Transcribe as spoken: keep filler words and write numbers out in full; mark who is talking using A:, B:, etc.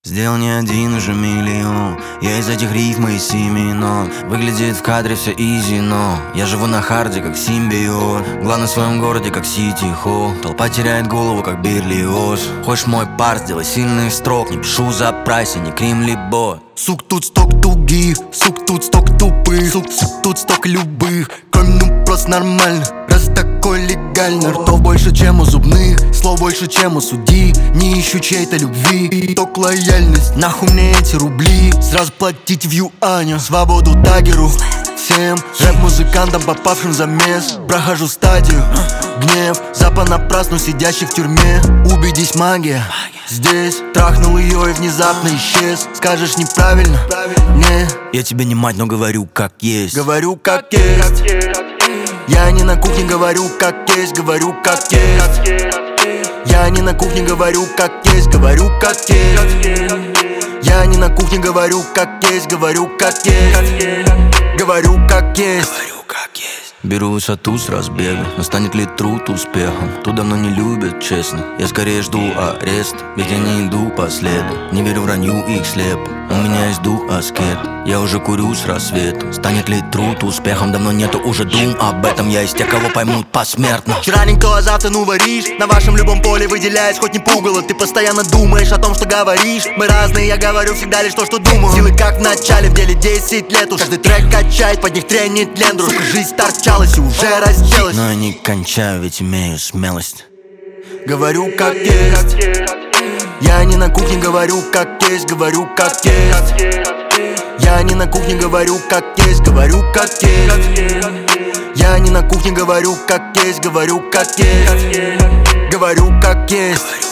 A: Сделал не один, уже миллион. Я из этих рифм и семенон. Выглядит в кадре все изи, но я живу на харде, как симбиот. Главный в своем городе, как Сити Холл. Толпа теряет голову, как Берлиоз. Хочешь мой пар, сделай сильный строк. Не пишу за прайс, и не крим либо.
B: Сук, тут сток тугих, сук, тут сток тупых, сук, сук, тут сток любых. Кроме, ну просто нормально, раз такой легально. Ртов больше, чем у зубных, слов больше, чем у судьи. Не ищу чьей-то любви, ток лояльность. Нахуй мне эти рубли, сразу платить в юанях. Свободу дагеру всем рэп-музыкантам, попавшим в замес. Прохожу стадию, гнев за понапрасну сидящих в тюрьме. Убедись, магия здесь. Трахнул ее и внезапно исчез. Скажешь неправильно? Не.
A: Я тебе не мать, но говорю как есть.
B: Говорю как есть. Я не на кухне, говорю как есть. Говорю как есть. Я не на кухне, говорю как есть. Говорю как есть. Я не на кухне, говорю как есть. Говорю как есть. Говорю как есть.
A: Говорю как есть. Беру высоту с разбега. Настанет ли труд успехом? Тут давно не любят, честно. Я скорее жду арест, ведь я не иду по следу. Не верю вранью их слепо. У меня есть дух аскет. Я уже курю с рассвета. Станет ли труд успехом? Давно нету уже дум об этом. Я из тех, кого поймут посмертно.
B: Вчера никто, а завтра ну варишь. На вашем любом поле выделяясь, хоть не пугало. Ты постоянно думаешь о том, что говоришь. Мы разные, я говорю всегда лишь то, что думаю. Силы как в начале, в деле десять лет уж. Каждый трек качает, под них тренит лен. Дружка, жизнь торчалась и уже разделась.
A: Но я не кончаю, ведь имею смелость.
B: Говорю как есть. Я не на кухне, говорю как есть. Говорю как есть. Я не на кухне, говорю как есть. Говорю как есть. Я не на кухне, говорю как есть. Говорю как есть. Говорю как есть.